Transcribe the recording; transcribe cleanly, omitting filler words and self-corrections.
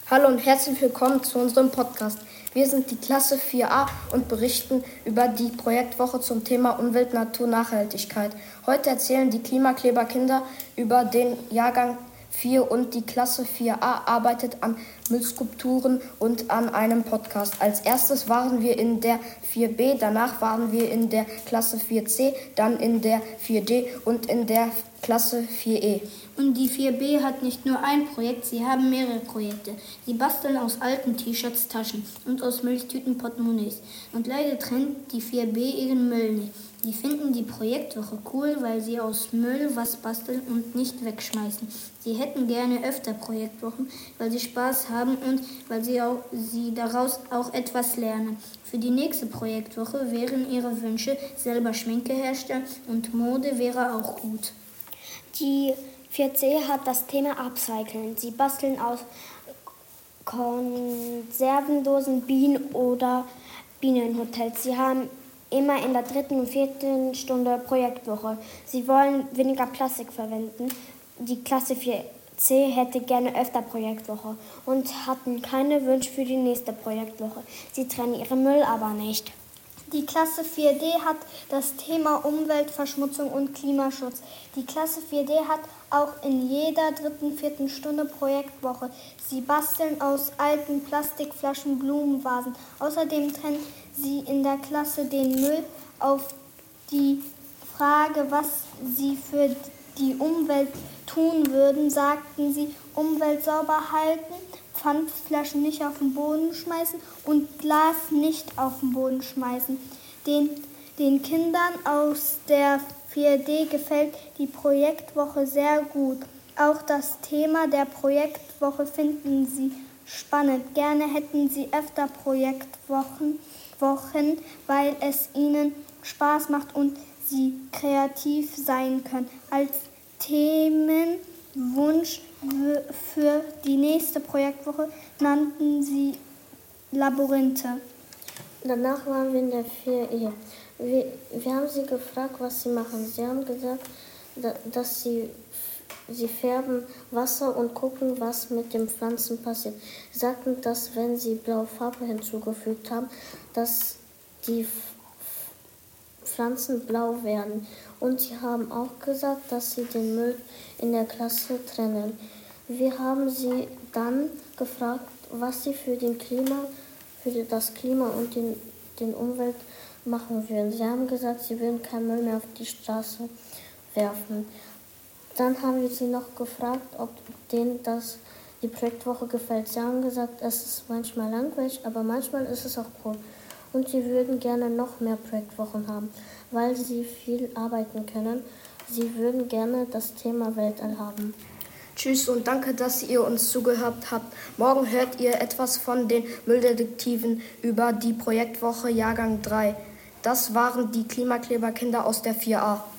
Hallo und herzlich willkommen zu unserem Podcast. Wir sind die Klasse 4a und berichten über die Projektwoche zum Thema Umwelt, Natur, Nachhaltigkeit. Heute erzählen die Klimakleberkinder über den Jahrgang 4 und die Klasse 4a arbeitet an Müllskulpturen und an einem Podcast. Als erstes waren wir in der 4b, danach waren wir in der Klasse 4c, dann in der 4d und in der Klasse 4e. Und die 4b hat nicht nur ein Projekt, sie haben mehrere Projekte. Sie basteln aus alten T-Shirts Taschen und aus Milchtüten Portemonnaies. Und leider trennt die 4b ihren Müll nicht. Die finden die Projektwoche cool, weil sie aus Müll was basteln und nicht wegschmeißen. Sie hätten gerne öfter Projektwochen, weil sie Spaß haben und weil sie daraus auch etwas lernen. Für die nächste Projektwoche wären ihre Wünsche selber Schminke herstellen und Mode wäre auch gut. Die 4C hat das Thema Upcycling. Sie basteln aus Konservendosen Bienen oder Bienenhotels. Sie haben immer in der 3. und 4. Stunde Projektwoche. Sie wollen weniger Plastik verwenden. Die Klasse 4C hätte gerne öfter Projektwoche und hatten keine Wünsche für die nächste Projektwoche. Sie trennen ihren Müll aber nicht. Die Klasse 4D hat das Thema Umweltverschmutzung und Klimaschutz. Die Klasse 4D hat auch in jeder 3. und 4. Stunde Projektwoche. Sie basteln aus alten Plastikflaschen Blumenvasen. Außerdem trennen sie in der Klasse den Müll. Auf die Frage, was sie für die Umwelt tun würden, sagten sie: Umwelt sauber halten, Pfandflaschen nicht auf den Boden schmeißen und Glas nicht auf den Boden schmeißen. Den Kindern aus der 4D gefällt die Projektwoche sehr gut. Auch das Thema der Projektwoche finden sie spannend. Gerne hätten sie öfter Projektwochen, weil es ihnen Spaß macht und sie kreativ sein können. Als Themenwunsch für die nächste Projektwoche nannten sie Labyrinthe. Danach waren wir in der 4E. Wir haben sie gefragt, was sie machen. Sie haben gesagt, dass sie färben Wasser und gucken, was mit den Pflanzen passiert. Sie sagten, dass wenn sie blaue Farbe hinzugefügt haben, dass die Pflanzen blau werden. Und sie haben auch gesagt, dass sie den Müll in der Klasse trennen. Wir haben sie dann gefragt, was sie für das Klima und den Umwelt machen würden. Sie haben gesagt, sie würden keinen Müll mehr auf die Straße werfen. Dann haben wir sie noch gefragt, ob denen die Projektwoche gefällt. Sie haben gesagt, es ist manchmal langweilig, aber manchmal ist es auch cool. Und sie würden gerne noch mehr Projektwochen haben, weil sie viel arbeiten können. Sie würden gerne das Thema Weltall haben. Tschüss und danke, dass ihr uns zugehört habt. Morgen hört ihr etwas von den Mülldetektiven über die Projektwoche Jahrgang 3. Das waren die Klimakleberkinder aus der 4a.